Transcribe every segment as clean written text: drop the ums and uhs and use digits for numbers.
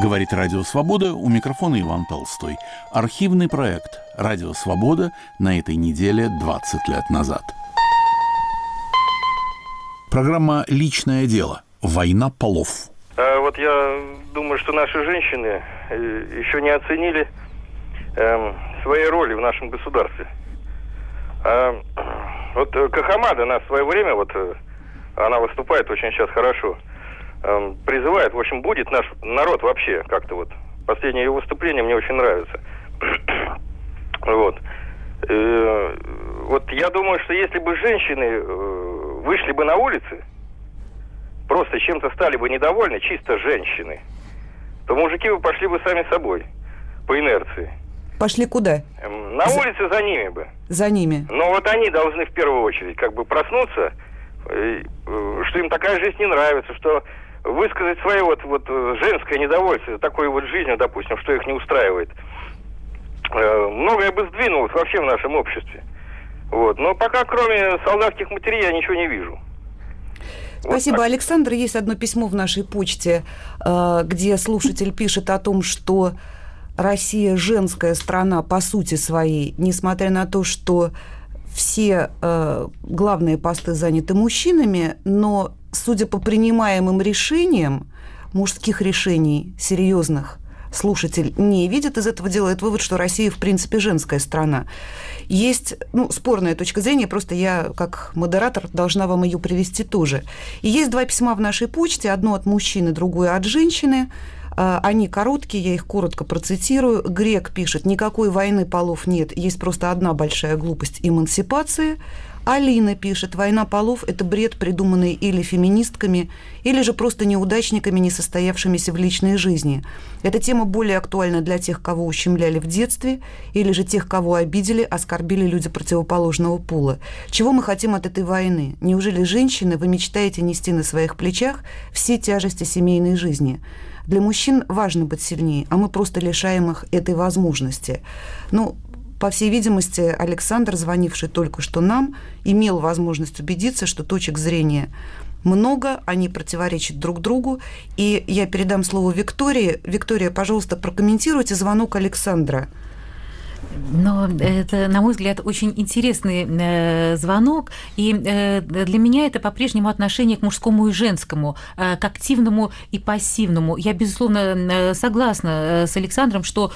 Говорит Радио Свобода, у микрофона Иван Толстой. Архивный проект «Радио Свобода» на этой неделе 20 лет назад. Программа «Личное дело. Война полов». Вот я думаю, что наши женщины еще не оценили своей роли в нашем государстве. Вот Кахамада, она в свое время, она выступает очень сейчас хорошо, призывает, в общем, будет наш народ вообще как-то Последнее ее выступление мне очень нравится. Я думаю, что если бы женщины вышли бы на улицы, просто чем-то стали бы недовольны, чисто женщины, то мужики бы пошли бы сами собой, по инерции. Пошли куда? На улице за ними бы. За ними. Но они должны в первую очередь проснуться, что им такая жизнь не нравится, что высказать свое женское недовольство такой жизнью, допустим, что их не устраивает. Многое бы сдвинулось вообще в нашем обществе. Но пока кроме солдатских матерей я ничего не вижу. Спасибо, Александр. Есть одно письмо в нашей почте, где слушатель пишет о том, что Россия женская страна по сути своей, несмотря на то, что все главные посты заняты мужчинами, но, судя по принимаемым решениям, мужских решений, серьезных, слушатель не видит, из этого делает вывод, что Россия, в принципе, женская страна. Есть спорная точка зрения, просто я, как модератор, должна вам ее привести тоже. И есть два письма в нашей почте, одно от мужчины, другое от женщины. Они короткие, я их коротко процитирую. Грек пишет: «Никакой войны полов нет, есть просто одна большая глупость – эмансипация». Алина пишет: «Война полов – это бред, придуманный или феминистками, или же просто неудачниками, не состоявшимися в личной жизни. Эта тема более актуальна для тех, кого ущемляли в детстве, или же тех, кого обидели, оскорбили люди противоположного пола. Чего мы хотим от этой войны? Неужели, женщины, вы мечтаете нести на своих плечах все тяжести семейной жизни? Для мужчин важно быть сильнее, а мы просто лишаем их этой возможности». По всей видимости, Александр, звонивший только что нам, имел возможность убедиться, что точек зрения много, они противоречат друг другу. И я передам слово Виктории. Виктория, пожалуйста, прокомментируйте звонок Александра. Но это, на мой взгляд, очень интересный звонок, и для меня это по-прежнему отношение к мужскому и женскому, к активному и пассивному. Я, безусловно, согласна с Александром, что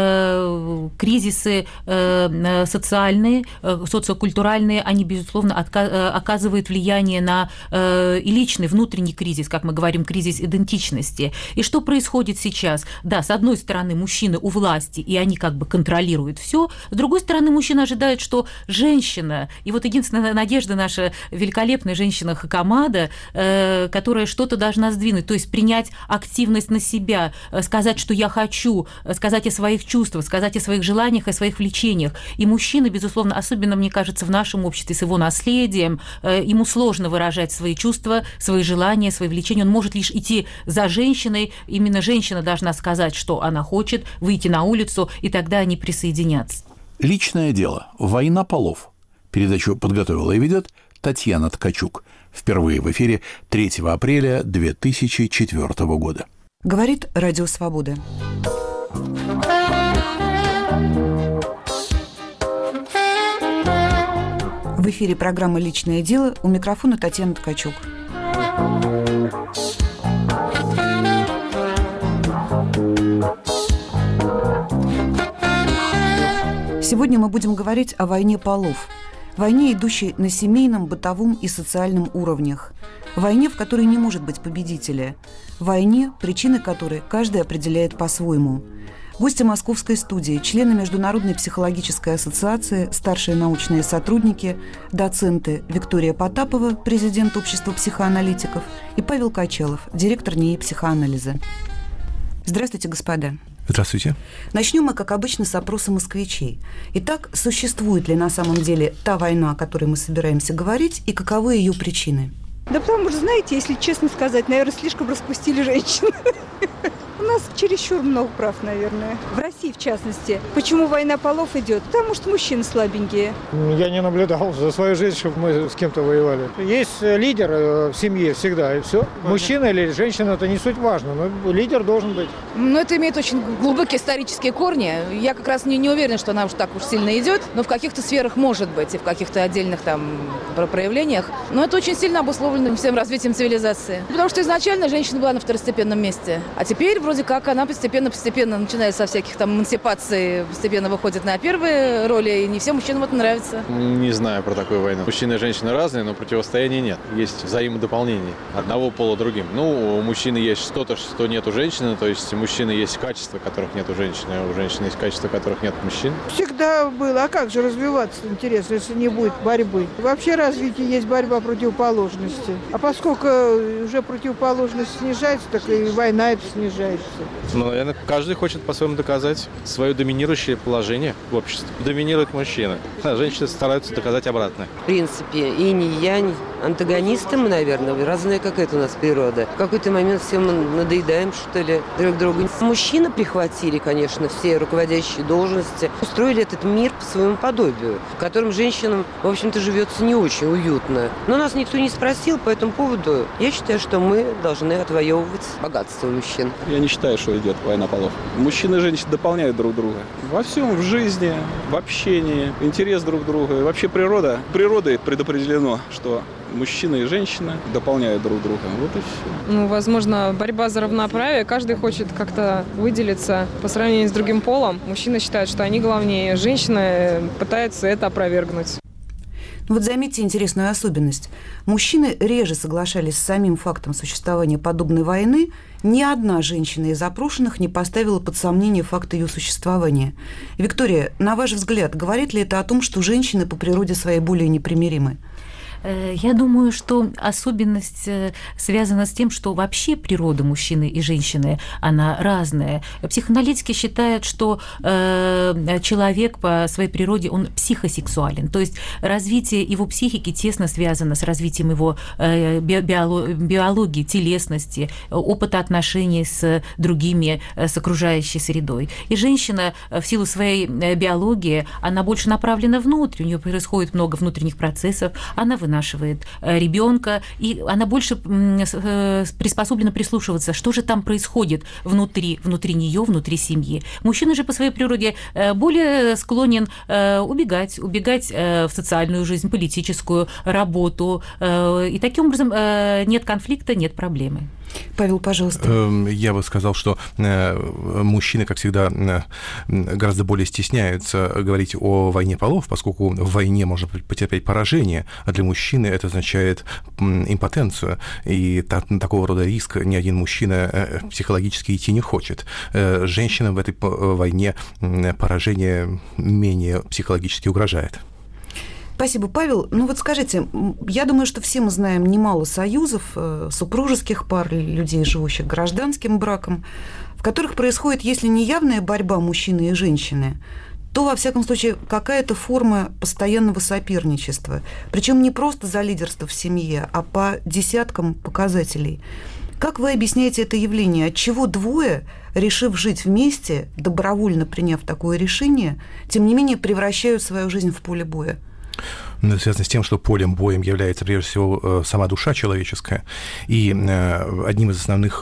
кризисы социальные, социокультуральные, они, безусловно, оказывают влияние на и личный, внутренний кризис, как мы говорим, кризис идентичности. И что происходит сейчас? Да, с одной стороны, мужчины у власти, и они контролируют все. С другой стороны, мужчина ожидает, что женщина, и единственная надежда наша великолепная женщина Хакамада, которая что-то должна сдвинуть, то есть принять активность на себя, сказать, что я хочу, сказать о своих чувствах, сказать о своих желаниях, о своих влечениях. И мужчина, безусловно, особенно, мне кажется, в нашем обществе с его наследием, ему сложно выражать свои чувства, свои желания, свои влечения. Он может лишь идти за женщиной. Именно женщина должна сказать, что она хочет, выйти на улицу, и тогда они присоединятся. Личное дело. Война полов. Передачу подготовила и ведет Татьяна Ткачук. Впервые в эфире 3 апреля 2004 года. Говорит Радио Свобода. В эфире программа «Личное дело». У микрофона Татьяна Ткачук. Сегодня мы будем говорить о войне полов. Войне, идущей на семейном, бытовом и социальном уровнях. Войне, в которой не может быть победителя. Войне, причины которой каждый определяет по-своему. Гости московской студии, члены Международной психологической ассоциации, старшие научные сотрудники, доценты Виктория Потапова, президент Общества психоаналитиков, и Павел Качалов, директор НИИ психоанализа. Здравствуйте, господа. Здравствуйте. Начнем мы, как обычно, с опроса москвичей. Итак, существует ли на самом деле та война, о которой мы собираемся говорить, и каковы ее причины? Да потому что, знаете, если честно сказать, наверное, слишком распустили женщин. У нас чересчур много прав, наверное. В России, в частности. Почему война полов идет? Потому что мужчины слабенькие. Я не наблюдал за свою жизнь, чтобы мы с кем-то воевали. Есть лидер в семье всегда, и все. Мужчина или женщина, это не суть важно, но лидер должен быть. Но это имеет очень глубокие исторические корни. Я как раз не уверена, что она уж так уж сильно идет, но в каких-то сферах может быть, и в каких-то отдельных там проявлениях. Но это очень сильно обусловлено всем развитием цивилизации. Потому что изначально женщина была на второстепенном месте. А теперь вроде как она постепенно, начиная со всяких там эмансипаций, постепенно выходит на первые роли, и не всем мужчинам это нравится. Не знаю про такую войну. Мужчины и женщины разные, но противостояния нет. Есть взаимодополнение одного пола другим. Ну, у мужчины есть что-то, что нет у женщины, то есть у мужчины есть качества, которых нет у женщины, а у женщины есть качества, которых нет у мужчин. Всегда было. А как же развиваться, интересно, если не будет борьбы? Вообще развитие есть борьба противоположности. А поскольку уже противоположность снижается, так и война это снижается. Ну, наверное, каждый хочет по-своему доказать свое доминирующее положение в обществе. Доминирует мужчина, а женщины стараются доказать обратное. В принципе, инь и янь, антагонисты мы, наверное, разная какая-то у нас природа. В какой-то момент все мы надоедаем, что ли, друг другу. Мужчины прихватили, конечно, все руководящие должности, устроили этот мир по своему подобию, в котором женщинам, в общем-то, живется не очень уютно. Но нас никто не спросил по этому поводу. Я считаю, что мы должны отвоевывать богатство мужчин. Я не считаю, что идет война полов. Мужчины и женщины дополняют друг друга. Во всем, в жизни, в общении, интерес друг друга. И вообще природой предопределено, что мужчина и женщина дополняют друг друга. Вот и все. Ну, возможно, борьба за равноправие. Каждый хочет как-то выделиться по сравнению с другим полом. Мужчины считают, что они главнее. Женщина пытается это опровергнуть. Вот заметьте интересную особенность. Мужчины реже соглашались с самим фактом существования подобной войны. Ни одна женщина из опрошенных не поставила под сомнение факт ее существования. Виктория, на ваш взгляд, говорит ли это о том, что женщины по природе своей более непримиримы? Я думаю, что особенность связана с тем, что вообще природа мужчины и женщины, она разная. Психоаналитики считают, что человек по своей природе, он психосексуален. То есть развитие его психики тесно связано с развитием его биологии, телесности, опыта отношений с другими, с окружающей средой. И женщина в силу своей биологии, она больше направлена внутрь, у нее происходит много внутренних процессов, она вынашивает ребенка, и она больше приспособлена прислушиваться, что же там происходит внутри нее, внутри семьи. Мужчина же по своей природе более склонен убегать в социальную жизнь, политическую работу, и таким образом нет конфликта, нет проблемы. Павел, пожалуйста. Я бы сказал, что мужчины, как всегда, гораздо более стесняются говорить о войне полов, поскольку в войне можно потерпеть поражение, а для мужчины это означает импотенцию, и такого рода риск ни один мужчина психологически идти не хочет. Женщинам в этой войне поражение менее психологически угрожает. Спасибо, Павел. Ну вот скажите, я думаю, что все мы знаем немало союзов, супружеских пар, людей, живущих гражданским браком, в которых происходит, если не явная борьба мужчины и женщины, то, во всяком случае, какая-то форма постоянного соперничества. Причем не просто за лидерство в семье, а по десяткам показателей. Как вы объясняете это явление? Отчего двое, решив жить вместе, добровольно приняв такое решение, тем не менее превращают свою жизнь в поле боя? Это связано с тем, что полем боем является, прежде всего, сама душа человеческая. И одним из основных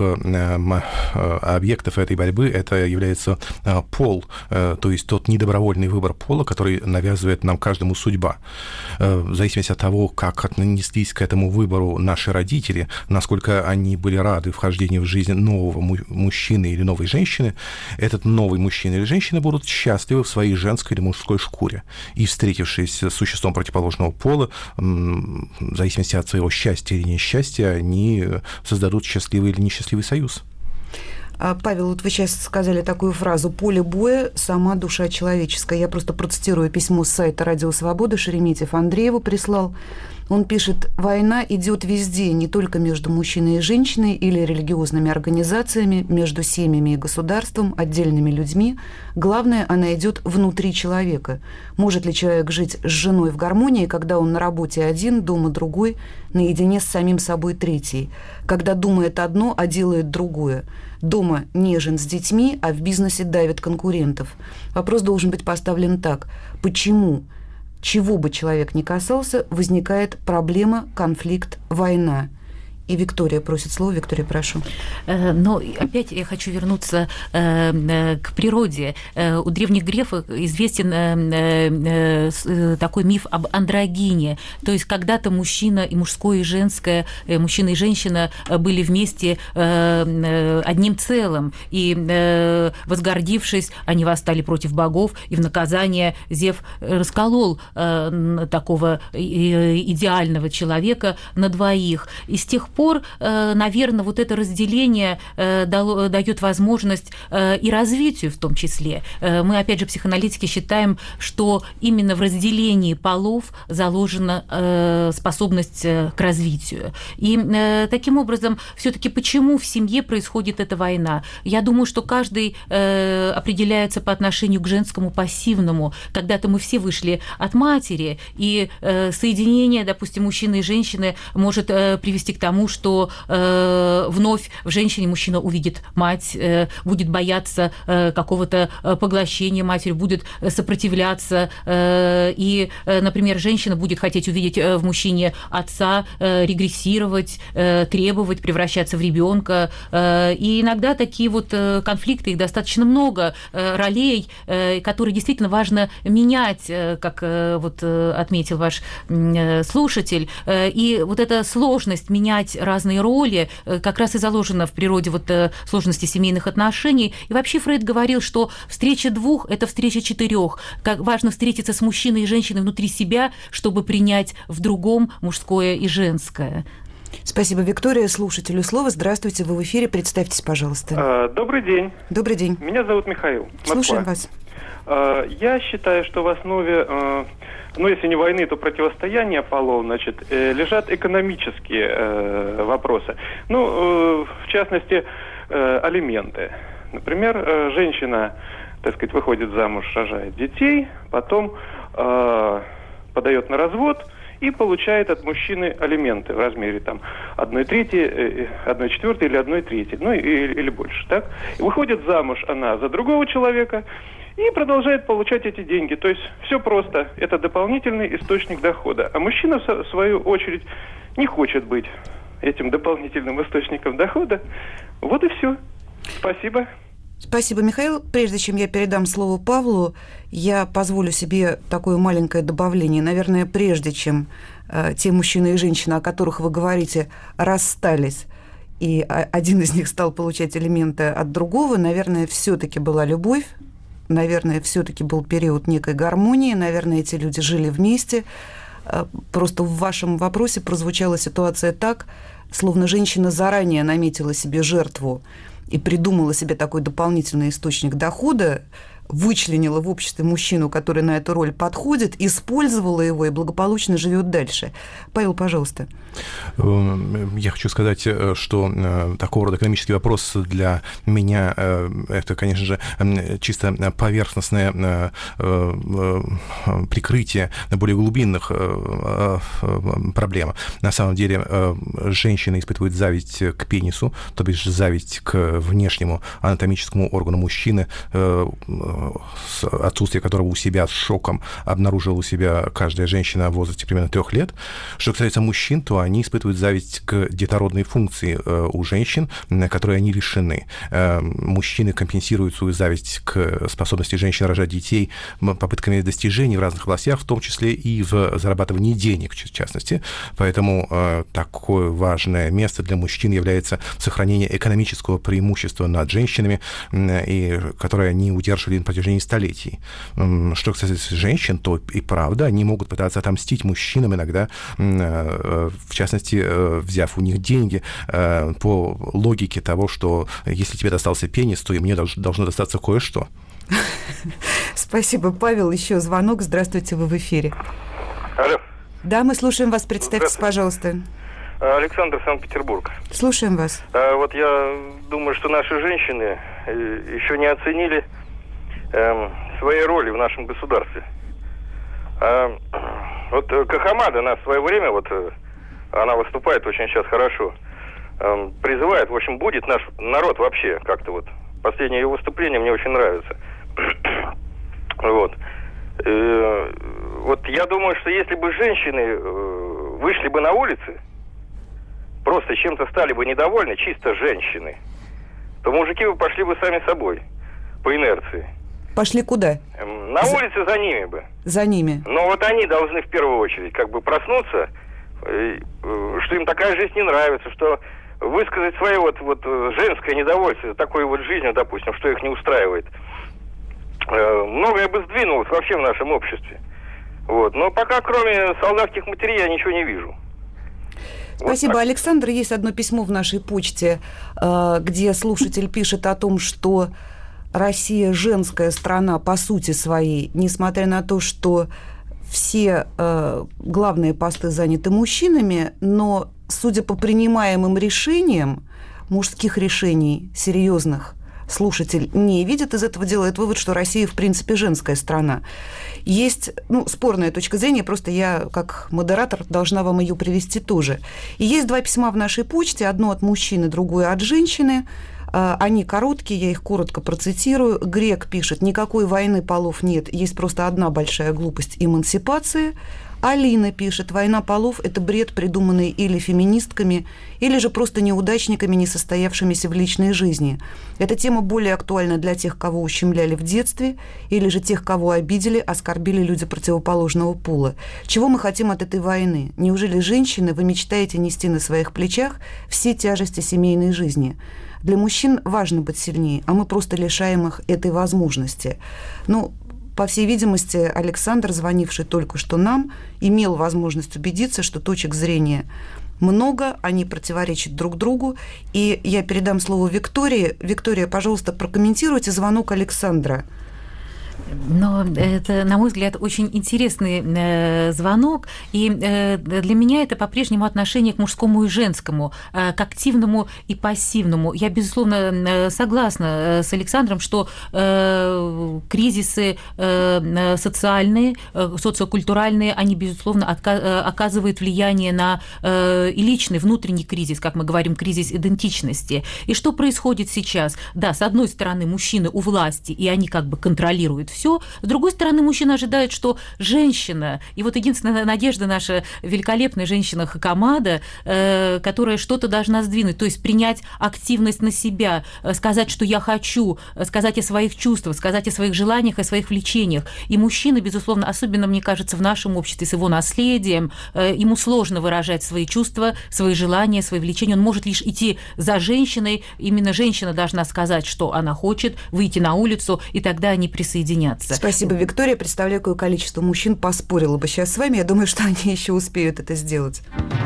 объектов этой борьбы это является пол, то есть тот недобровольный выбор пола, который навязывает нам каждому судьба. В зависимости от того, как отнеслись к этому выбору наши родители, насколько они были рады вхождению в жизнь нового мужчины или новой женщины, этот новый мужчина или женщина будут счастливы в своей женской или мужской шкуре. И, встретившись с существом противоположного пола, в зависимости от своего счастья или несчастья, они создадут счастливый или несчастливый союз. Павел, вот вы сейчас сказали такую фразу: «Поле боя – сама душа человеческая». Я просто процитирую письмо с сайта «Радио Свобода». Шереметьев Андрей его прислал. Он пишет: «Война идет везде, не только между мужчиной и женщиной или религиозными организациями, между семьями и государством, отдельными людьми. Главное, она идет внутри человека. Может ли человек жить с женой в гармонии, когда он на работе один, дома другой, наедине с самим собой третий, когда думает одно, а делает другое? Дома нежен с детьми, а в бизнесе давит конкурентов». Вопрос должен быть поставлен так: почему, чего бы человек ни касался, возникает проблема, конфликт, война? И Виктория просит слово. Виктория, прошу. Но опять я хочу вернуться к природе. У древних греков известен такой миф об андрогине. То есть когда-то мужчина и мужское, и женское, мужчина и женщина были вместе одним целым. И, возгордившись, они восстали против богов, и в наказание Зевс расколол такого идеального человека на двоих. И с тех пор, наверное, вот это разделение дает возможность и развитию в том числе. Мы, опять же, психоаналитики считаем, что именно в разделении полов заложена способность к развитию. И таким образом, все-таки почему в семье происходит эта война? Я думаю, что каждый определяется по отношению к женскому пассивному. Когда-то мы все вышли от матери, и соединение, допустим, мужчины и женщины может привести к тому, что вновь в женщине мужчина увидит мать, будет бояться какого-то поглощения матери, будет сопротивляться, и, например, женщина будет хотеть увидеть в мужчине отца, регрессировать, требовать, превращаться в ребенка. И иногда такие вот конфликты, их достаточно много, ролей, которые действительно важно менять, как вот отметил ваш слушатель. И вот эта сложность менять разные роли как раз и заложена в природе вот сложности семейных отношений. И вообще Фрейд говорил, что встреча двух – это встреча четырех. Как важно встретиться с мужчиной и женщиной внутри себя, чтобы принять в другом мужское и женское. Спасибо, Виктория. Слушателю слово. Здравствуйте, вы в эфире. Представьтесь, пожалуйста. Добрый день. Добрый день. Меня зовут Михаил. Москва. Слушаем вас. Я считаю, что в основе, если не войны, то противостояния полов, лежат экономические вопросы. В частности, алименты. Например, женщина, выходит замуж, рожает детей, потом подает на развод и получает от мужчины алименты в размере 1/3, 1/4 или 1/3, или больше, так? И выходит замуж она за другого человека и продолжает получать эти деньги. То есть все просто. Это дополнительный источник дохода. А мужчина, в свою очередь, не хочет быть этим дополнительным источником дохода. Вот и все. Спасибо. Спасибо, Михаил. Прежде чем я передам слово Павлу, я позволю себе такое маленькое добавление. Наверное, прежде чем те мужчины и женщины, о которых вы говорите, расстались, и один из них стал получать алименты от другого, наверное, все-таки была любовь, наверное, все-таки был период некой гармонии, наверное, эти люди жили вместе. Просто в вашем вопросе прозвучала ситуация так, словно женщина заранее наметила себе жертву и придумала себе такой дополнительный источник дохода, вычленила в обществе мужчину, который на эту роль подходит, использовала его и благополучно живет дальше. Павел, пожалуйста. Я хочу сказать, что такого рода экономический вопрос для меня это, конечно же, чисто поверхностное прикрытие более глубинных проблем. На самом деле женщина испытывает зависть к пенису, то бишь зависть к внешнему анатомическому органу мужчины, отсутствие которого у себя с шоком обнаружила у себя каждая женщина в возрасте примерно 3 лет. Что касается мужчин, то они испытывают зависть к детородной функции у женщин, которой они лишены. Мужчины компенсируют свою зависть к способности женщин рожать детей попытками достижений в разных областях, в том числе и в зарабатывании денег, в частности. Поэтому такое важное место для мужчин является сохранение экономического преимущества над женщинами, и которое они удерживали на протяжении столетий. Что касается женщин, то и правда, они могут пытаться отомстить мужчинам иногда, в частности, взяв у них деньги по логике того, что если тебе достался пенис, то и мне должно достаться кое-что. Спасибо, Павел. Еще звонок. Здравствуйте, вы в эфире. Алло. Да, мы слушаем вас. Представьтесь, пожалуйста. Александр, Санкт-Петербург. Слушаем вас. Вот я думаю, что наши женщины еще не оценили своей роли в нашем государстве. Вот Кахамада она в свое время, вот она выступает очень сейчас хорошо, призывает, в общем, будет наш народ вообще как-то вот. Последнее ее выступление мне очень нравится. Вот. Вот я думаю, что если бы женщины вышли бы на улицы, просто чем-то стали бы недовольны, чисто женщины, то мужики бы пошли бы сами собой, по инерции. Пошли куда? На улице за ними бы. За ними. Но вот они должны в первую очередь как бы проснуться, что им такая жизнь не нравится, что высказать свое вот женское недовольство такой вот жизнью, допустим, что их не устраивает. Многое бы сдвинулось вообще в нашем обществе. Вот. Но пока кроме солдатских матерей я ничего не вижу. Спасибо, вот Александр. Есть одно письмо в нашей почте, где слушатель пишет о том, что Россия женская страна по сути своей, несмотря на то, что все главные посты заняты мужчинами, но, судя по принимаемым решениям, мужских решений, серьезных, слушатель не видит, из этого делает вывод, что Россия, в принципе, женская страна. Есть, спорная точка зрения, просто я, как модератор, должна вам ее привести тоже. И есть два письма в нашей почте, одно от мужчины, другое от женщины. Они короткие, я их коротко процитирую. Грек пишет: никакой войны полов нет, есть просто одна большая глупость – эмансипация. Алина пишет: война полов – это бред, придуманный или феминистками, или же просто неудачниками, не состоявшимися в личной жизни. Эта тема более актуальна для тех, кого ущемляли в детстве, или же тех, кого обидели, оскорбили люди противоположного пола. Чего мы хотим от этой войны? Неужели, женщины, вы мечтаете нести на своих плечах все тяжести семейной жизни? Для мужчин важно быть сильнее, а мы просто лишаем их этой возможности. По всей видимости, Александр, звонивший только что нам, имел возможность убедиться, что точек зрения много, они противоречат друг другу. И я передам слово Виктории. Виктория, пожалуйста, прокомментируйте звонок Александра. Но это, на мой взгляд, очень интересный звонок, и для меня это по-прежнему отношение к мужскому и женскому, к активному и пассивному. Я, безусловно, согласна с Александром, что кризисы социальные, социокультуральные, они, безусловно, оказывают влияние на и личный, внутренний кризис, как мы говорим, кризис идентичности. И что происходит сейчас? Да, с одной стороны, мужчины у власти, и они как бы контролируют все. С другой стороны, мужчина ожидает, что женщина, и вот единственная надежда наша великолепная женщина Хакамада, которая что-то должна сдвинуть, то есть принять активность на себя, сказать, что я хочу, сказать о своих чувствах, сказать о своих желаниях, о своих влечениях. И мужчина, безусловно, особенно, мне кажется, в нашем обществе с его наследием, ему сложно выражать свои чувства, свои желания, свои влечения. Он может лишь идти за женщиной. Именно женщина должна сказать, что она хочет, выйти на улицу, и тогда они присоединятся. Спасибо, Виктория. Представляю, какое количество мужчин поспорило бы сейчас с вами. Я думаю, что они еще успеют это сделать.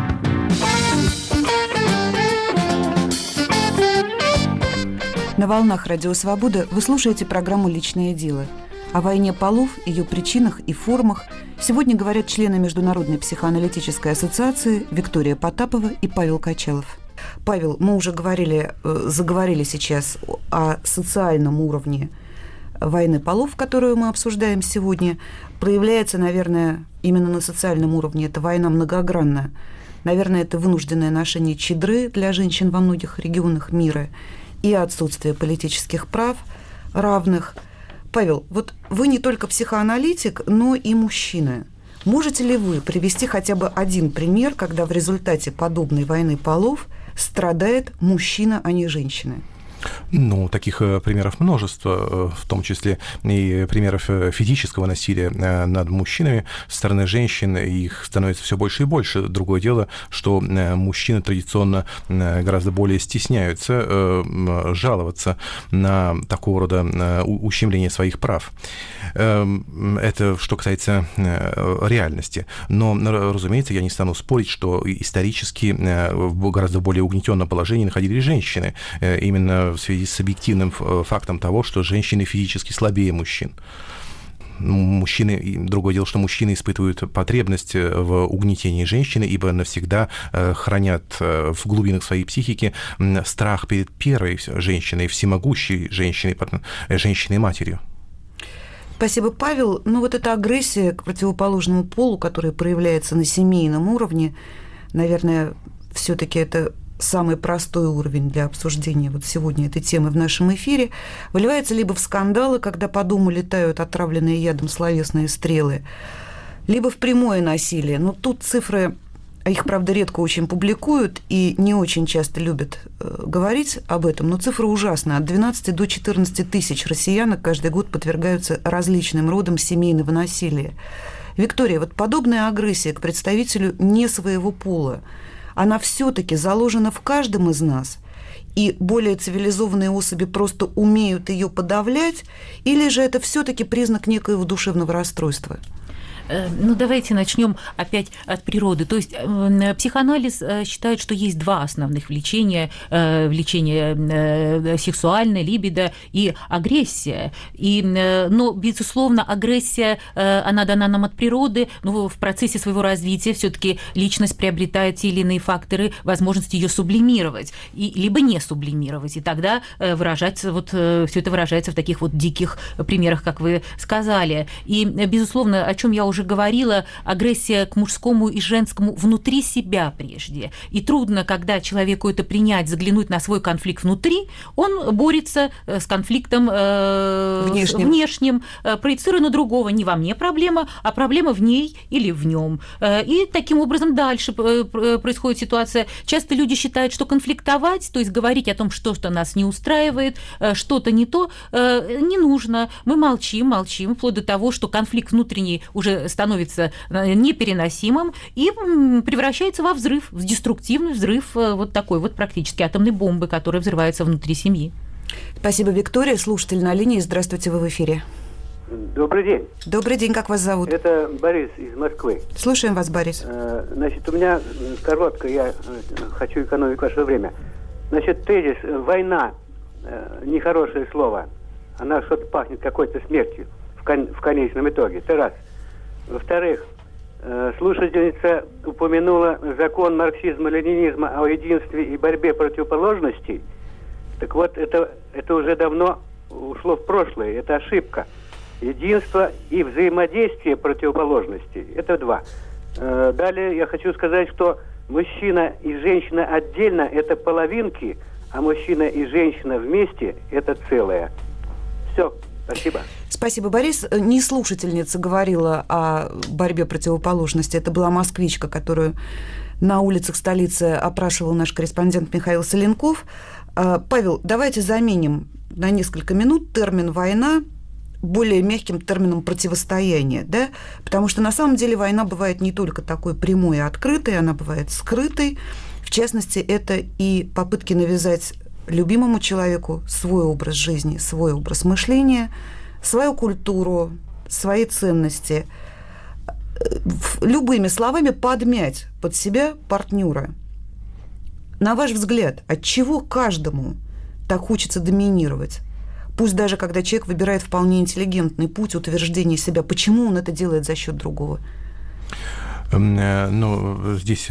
На волнах Радио Свобода вы слушаете программу «Личное дело». О войне полов, ее причинах и формах сегодня говорят члены Международной психоаналитической ассоциации Виктория Потапова и Павел Качалов. Павел, мы уже заговорили сейчас о социальном уровне войны полов, которую мы обсуждаем сегодня. Проявляется, наверное, именно на социальном уровне. Эта война многогранна. Наверное, это вынужденное ношение чадры для женщин во многих регионах мира и отсутствие политических прав равных. Павел, вот вы не только психоаналитик, но и мужчина. Можете ли вы привести хотя бы один пример, когда в результате подобной войны полов страдает мужчина, а не женщина? Таких примеров множество, в том числе и примеров физического насилия над мужчинами со стороны женщин, их становится все больше и больше. Другое дело, что мужчины традиционно гораздо более стесняются жаловаться на такого рода ущемление своих прав. Это что касается реальности. Но, разумеется, я не стану спорить, что исторически в гораздо более угнетенном положении находились женщины. Именно в связи с объективным фактом того, что женщины физически слабее мужчин. другое дело, что мужчины испытывают потребность в угнетении женщины, ибо навсегда хранят в глубинах своей психики страх перед первой женщиной, всемогущей женщиной-матерью. Спасибо, Павел. Ну вот эта агрессия к противоположному полу, которая проявляется на семейном уровне, наверное, все-таки это самый простой уровень для обсуждения вот сегодня этой темы в нашем эфире, выливается либо в скандалы, когда по дому летают отравленные ядом словесные стрелы, либо в прямое насилие. Но тут цифры, их, правда, редко очень публикуют и не очень часто любят говорить об этом, но цифры ужасны. От 12 до 14 тысяч россиянок каждый год подвергаются различным родам семейного насилия. Виктория, вот подобная агрессия к представителю не своего пола, она все-таки заложена в каждом из нас, и более цивилизованные особи просто умеют ее подавлять, или же это все-таки признак некоего душевного расстройства? Ну, давайте начнем опять от природы. То есть психоанализ считает, что есть два основных влечения. Влечение сексуальное, либидо и агрессия. Но, безусловно, агрессия, она дана нам от природы, но в процессе своего развития все-таки личность приобретает те или иные факторы, возможность ее сублимировать, либо не сублимировать. И тогда выражаться, все это выражается в таких вот диких примерах, как вы сказали. И, безусловно, о чем я уже говорила, агрессия к мужскому и женскому внутри себя прежде. И трудно, когда человеку это принять, заглянуть на свой конфликт внутри, он борется с конфликтом внешним, проецируя на другого. Не во мне проблема, а проблема в ней или в нем. И таким образом дальше происходит ситуация. Часто люди считают, что конфликтовать, то есть говорить о том, что нас не устраивает, что-то не то, не нужно. Мы молчим, вплоть до того, что конфликт внутренний уже становится непереносимым и превращается во взрыв, в деструктивный взрыв вот такой вот практически атомной бомбы, которая взрывается внутри семьи. Спасибо, Виктория. Слушатель на линии. Здравствуйте, вы в эфире. Добрый день. Добрый день, как вас зовут? Это Борис из Москвы. Слушаем вас, Борис. Значит, у меня коротко, я хочу экономить ваше время. Значит, тезис «война» нехорошее слово. Она что-то пахнет какой-то смертью в конечном итоге. Это раз. Во-вторых, слушательница упомянула закон марксизма-ленинизма о единстве и борьбе противоположностей. Так вот, это уже давно ушло в прошлое. Это ошибка. Единство и взаимодействие противоположностей – это два. Далее я хочу сказать, что мужчина и женщина отдельно – это половинки, а мужчина и женщина вместе – это целое. Все. Спасибо. Спасибо, Борис. Не слушательница говорила о борьбе противоположностей. Это была москвичка, которую на улицах столицы опрашивал наш корреспондент Михаил Соленков. Павел, давайте заменим на несколько минут термин «война» более мягким термином «противостояние», да? Потому что на самом деле война бывает не только такой прямой и открытой, она бывает скрытой. В частности, это и попытки навязать любимому человеку свой образ жизни, свой образ мышления, свою культуру, свои ценности. Любыми словами подмять под себя партнера. На ваш взгляд, от чего каждому так хочется доминировать? Пусть даже когда человек выбирает вполне интеллигентный путь утверждения себя, почему он это делает за счет другого? Ну, здесь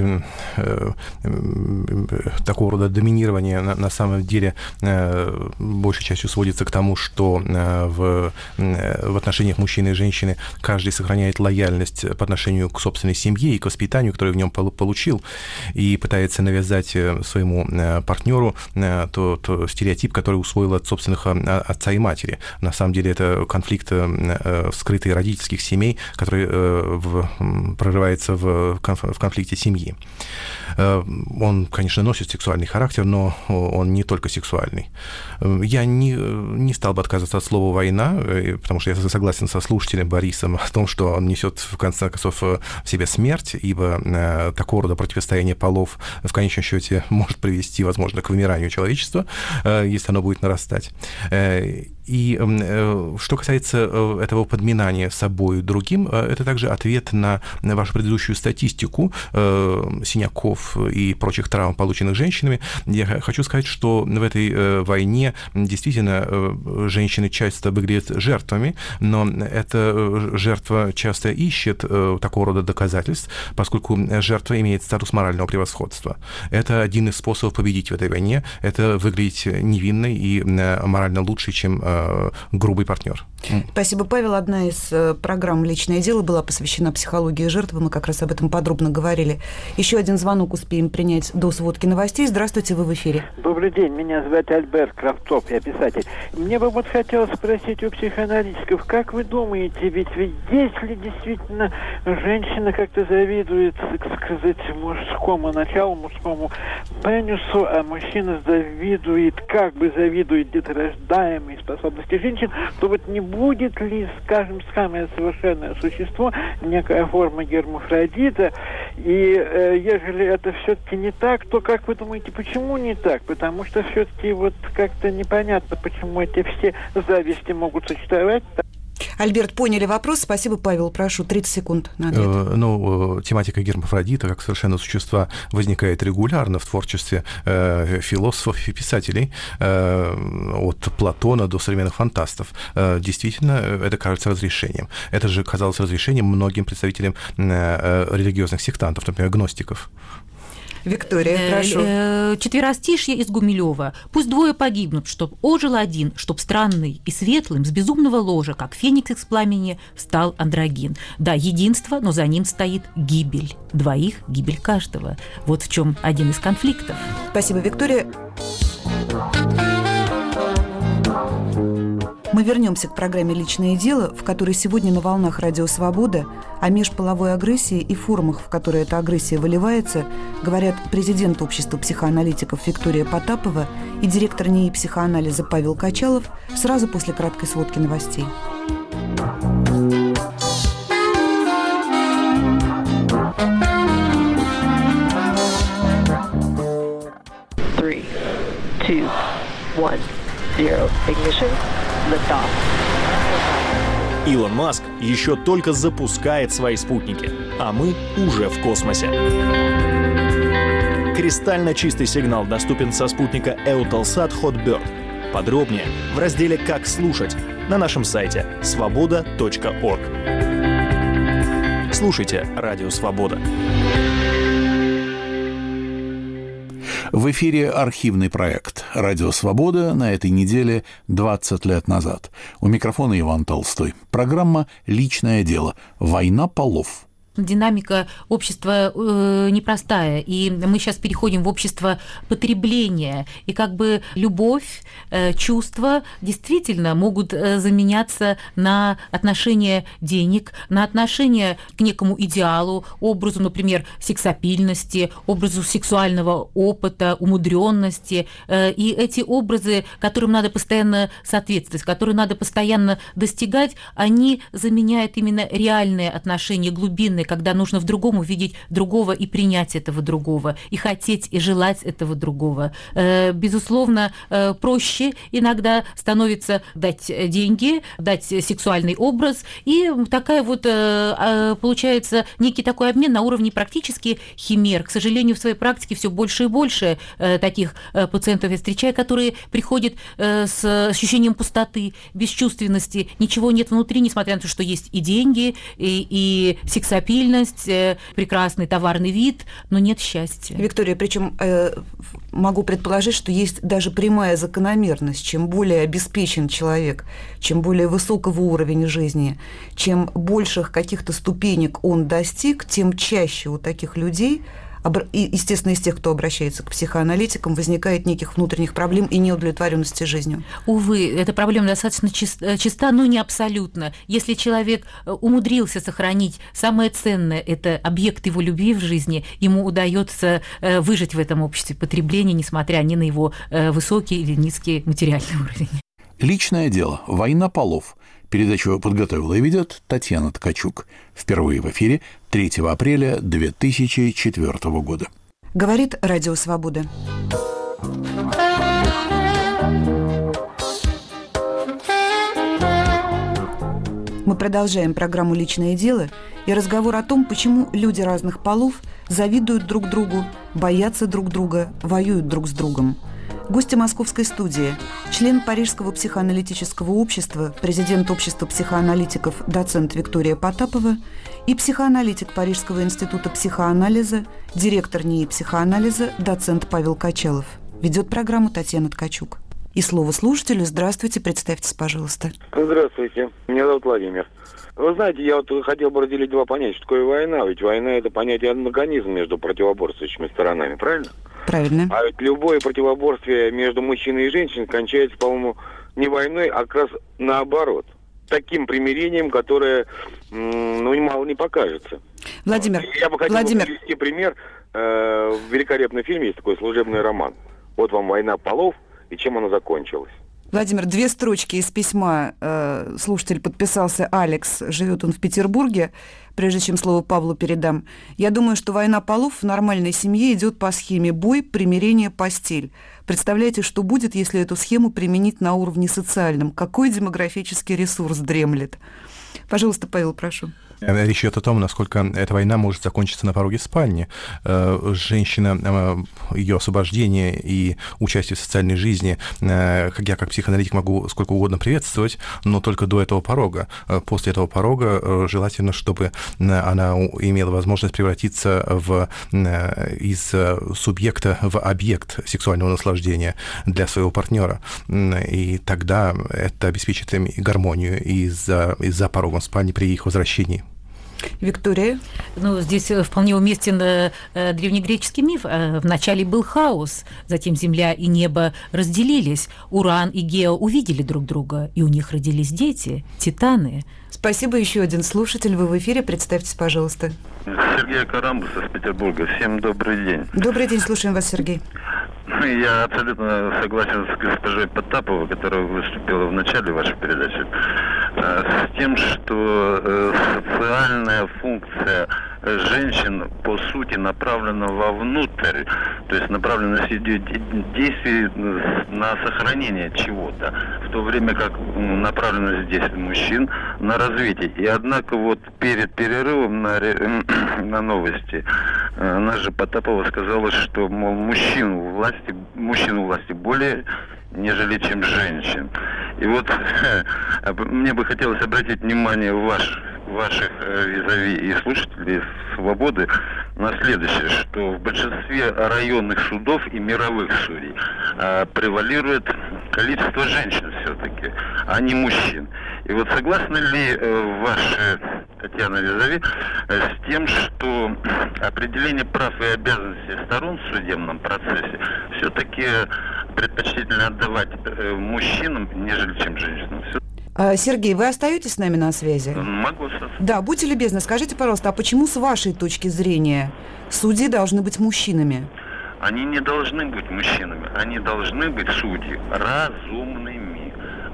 такого рода доминирование на самом деле большей частью сводится к тому, что в отношениях мужчины и женщины каждый сохраняет лояльность по отношению к собственной семье и к воспитанию, которое в нем получил, и пытается навязать своему партнеру тот стереотип, который усвоил от собственных отца и матери. На самом деле это конфликт скрытый родительских семей, который прорывается в конфликте семьи. Он, конечно, носит сексуальный характер, но он не только сексуальный. Я не стал бы отказываться от слова «война», потому что я согласен со слушателем Борисом о том, что он несет, в конце концов, в себе смерть, ибо такого рода противостояние полов в конечном счете может привести, возможно, к вымиранию человечества, если оно будет нарастать. И что касается этого подминания собой другим, это также ответ на вашу предыдущую статистику синяков и прочих травм, полученных женщинами. Я хочу сказать, что в этой войне действительно женщины часто выглядят жертвами, но эта жертва часто ищет такого рода доказательств, поскольку жертва имеет статус морального превосходства. Это один из способов победить в этой войне, это выглядеть невинной и морально лучше, чем грубый партнер. Спасибо, Павел. Одна из программ «Личное дело» была посвящена психологии жертвы. Мы как раз об этом подробно говорили. Еще один звонок успеем принять до сводки новостей. Здравствуйте, вы в эфире. Добрый день, меня зовут Альберт Кравцов, я писатель. Мне бы вот хотелось спросить у психоаналитиков, как вы думаете, ведь если действительно женщина как-то завидует, так сказать, мужскому началу, мужскому пенису, а мужчина завидует деторождаемой способности женщин, то вот не будет ли, скажем, самое совершенное существо, некая форма гермафродита, и ежели это все-таки не так, то как вы думаете, почему не так? Потому что все-таки вот как-то непонятно, почему эти все зависти могут существовать. Альберт, поняли вопрос. Спасибо, Павел. Прошу, 30 секунд на ответ. Тематика гермафродита как совершенного существа возникает регулярно в творчестве философов и писателей, от Платона до современных фантастов. Действительно, это кажется разрешением. Это же казалось разрешением многим представителям религиозных сектантов, например, гностиков. Виктория, прошу. Четверостишье из Гумилева. Пусть двое погибнут, чтоб ожил один, чтоб странный и светлым с безумного ложа, как феникс из пламени, встал андрогин. Да, единство, но за ним стоит гибель. Двоих — гибель каждого. Вот в чем один из конфликтов. Спасибо, Виктория. Мы вернемся к программе «Личное дело», в которой сегодня на волнах Радио Свобода о межполовой агрессии и формах, в которые эта агрессия выливается, говорят президент Общества психоаналитиков Виктория Потапова и директор НИИ психоанализа Павел Качалов сразу после краткой сводки новостей. Three, two, one, zero. Ignition. Илон Маск еще только запускает свои спутники, а мы уже в космосе. Кристально чистый сигнал доступен со спутника Eutelsat Hotbird. Подробнее в разделе «Как слушать» на нашем сайте svoboda.org. Слушайте Радио Свобода. В эфире архивный проект «Радио Свобода» на этой неделе 20 лет назад. У микрофона Иван Толстой. Программа «Личное дело. Война полов». Динамика общества непростая, и мы сейчас переходим в общество потребления, и как бы любовь, чувства действительно могут заменяться на отношение денег, на отношение к некому идеалу, образу, например, сексапильности, образу сексуального опыта, умудренности, и эти образы, которым надо постоянно соответствовать, которые надо постоянно достигать, они заменяют именно реальные отношения, глубинные, когда нужно в другом увидеть другого и принять этого другого, и хотеть, и желать этого другого. Безусловно, проще иногда становится дать деньги, дать сексуальный образ, и такая вот получается некий такой обмен на уровне практически химер. К сожалению, в своей практике все больше и больше таких пациентов я встречаю, которые приходят с ощущением пустоты, бесчувственности, ничего нет внутри, несмотря на то, что есть и деньги, и сексапильность, прекрасный товарный вид, но нет счастья. Виктория, причем могу предположить, что есть даже прямая закономерность. Чем более обеспечен человек, чем более высокого уровня жизни, чем больших каких-то ступенек он достиг, тем чаще у таких людей, и, естественно, из тех, кто обращается к психоаналитикам, возникает неких внутренних проблем и неудовлетворенности жизнью. Увы, эта проблема достаточно чиста, но не абсолютно. Если человек умудрился сохранить самое ценное, это объект его любви в жизни, ему удается выжить в этом обществе потребления, несмотря ни на его высокий или низкий материальный уровень. Личное дело. Война полов. Передачу подготовила и ведет Татьяна Ткачук. Впервые в эфире 3 апреля 2004 года. Говорит Радио Мы продолжаем программу «Личное дело» и разговор о том, почему люди разных полов завидуют друг другу, боятся друг друга, воюют друг с другом. Гости московской студии, член Парижского психоаналитического общества, президент общества психоаналитиков, доцент Виктория Потапова и психоаналитик Парижского института психоанализа, директор НИИ психоанализа, доцент Павел Качалов. Ведет программу Татьяна Ткачук. И слово слушателю. Здравствуйте, представьтесь, пожалуйста. Здравствуйте, меня зовут Владимир. Вы знаете, я вот хотел бы разделить два понятия. Что такое война? Ведь война – это понятие антагонизма между противоборствующими сторонами, правильно? Правильно. А ведь любое противоборствие между мужчиной и женщиной кончается, по-моему, не войной, а как раз наоборот. Таким примирением, которое, мало не покажется. Владимир, я бы хотел привести пример. В великолепном фильме есть такой служебный роман. Вот вам «Война полов» и чем она закончилась. Владимир, 2 строчки из письма. Слушатель подписался Алекс, живет он в Петербурге. Прежде чем слово Павлу передам. Я думаю, что война полов в нормальной семье идет по схеме бой, примирение, постель. Представляете, что будет, если эту схему применить на уровне социальном? Какой демографический ресурс дремлет? Пожалуйста, Павел, прошу. Речь идет о том, насколько эта война может закончиться на пороге спальни. Женщина, ее освобождение и участие в социальной жизни, я как психоаналитик могу сколько угодно приветствовать, но только до этого порога. После этого порога желательно, чтобы она имела возможность превратиться из субъекта в объект сексуального наслаждения для своего партнера. И тогда это обеспечит им гармонию и за порогом спальни при их возвращении. Виктория? Здесь вполне уместен древнегреческий миф. Вначале был хаос, затем земля и небо разделились. Уран и Гео увидели друг друга, и у них родились дети, титаны. Спасибо. Еще один слушатель. Вы в эфире. Представьтесь, пожалуйста. Сергей Карамбус из Петербурга. Всем добрый день. Добрый день. Слушаем вас, Сергей. Я абсолютно согласен с госпожой Потаповой, которая выступила в начале вашей передачи, с тем, что социальная функция женщин по сути направлена вовнутрь, то есть направлена действий на сохранение чего-то, в то время как направленность действий мужчин на развитие. И однако вот перед перерывом на новости наша Потапова сказала, что, мол, мужчин у власти более, нежели чем женщин. И вот мне бы хотелось обратить внимание ваших визави и слушателей «Свободы» на следующее, что в большинстве районных судов и мировых судей превалирует количество женщин все-таки, а не мужчин. И вот согласны ли ваши, Татьяна Визави, с тем, что определение прав и обязанностей сторон в судебном процессе все-таки предпочтительно отдавать мужчинам, нежели чем женщинам? Сергей, вы остаетесь с нами на связи? Могу остаться. Да, будьте любезны, скажите, пожалуйста, а почему с вашей точки зрения судьи должны быть мужчинами? Они не должны быть мужчинами, они должны быть судьи разумными.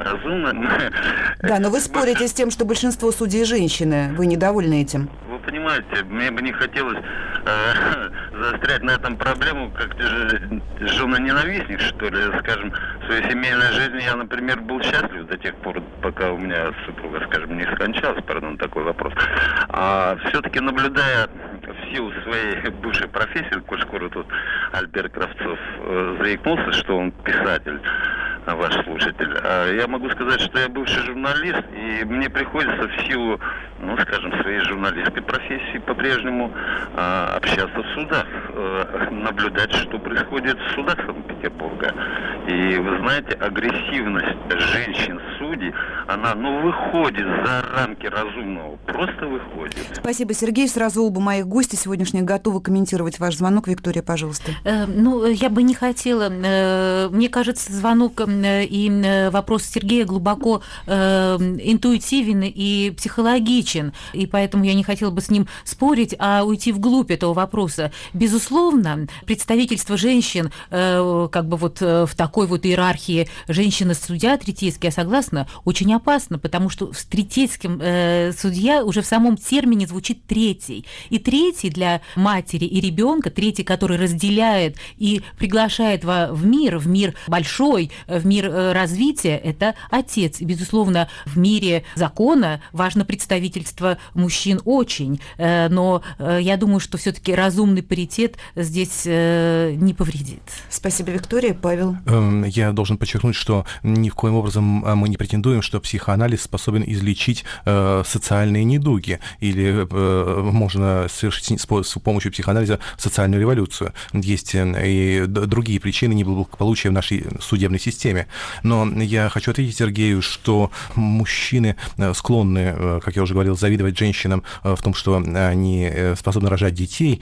Да, но вы спорите с тем, что большинство судей женщины. Вы недовольны этим? Вы понимаете, мне бы не хотелось заострять на этом проблему, как женоненавистник, что ли. Скажем, в своей семейной жизни я, например, был счастлив до тех пор, пока у меня супруга, скажем, не скончалась, пардон, такой вопрос. А все-таки, наблюдая в силу своей бывшей профессии, коль скоро тут Альберт Кравцов заикнулся, что он писатель, ваш слушатель. Я могу сказать, что я бывший журналист, и мне приходится в силу, скажем, своей журналистской профессии по-прежнему общаться в судах, наблюдать, что происходит в судах Санкт-Петербурга. И вы знаете, агрессивность женщин-судей, она, выходит за рамки разумного, просто выходит. Спасибо, Сергей. Сразу оба моих гостя сегодняшних готовы комментировать ваш звонок. Виктория, пожалуйста. Я бы не хотела. Мне кажется, звонок и вопрос Сергея глубоко интуитивен и психологичен, и поэтому я не хотела бы с ним спорить, а уйти вглубь этого вопроса. Безусловно, представительство женщин в такой вот иерархии женщина-судья третейский, я согласна, очень очень опасно, потому что в третейском судья уже в самом термине звучит третий. И третий для матери и ребенка, третий, который разделяет и приглашает в мир большой, в мир развития, это отец. И, безусловно, в мире закона важно представительство мужчин очень, но я думаю, что все-таки разумный паритет здесь не повредит. Спасибо, Виктория. Павел? Я должен подчеркнуть, что ни в коем образом мы не претендуем, что психоанализ способен излечить социальные недуги или можно совершить с помощью психоанализа социальную революцию. Есть и другие причины неблагополучия в нашей судебной системе. Но я хочу ответить Сергею, что мужчины склонны, как я уже говорил, завидовать женщинам в том, что они способны рожать детей.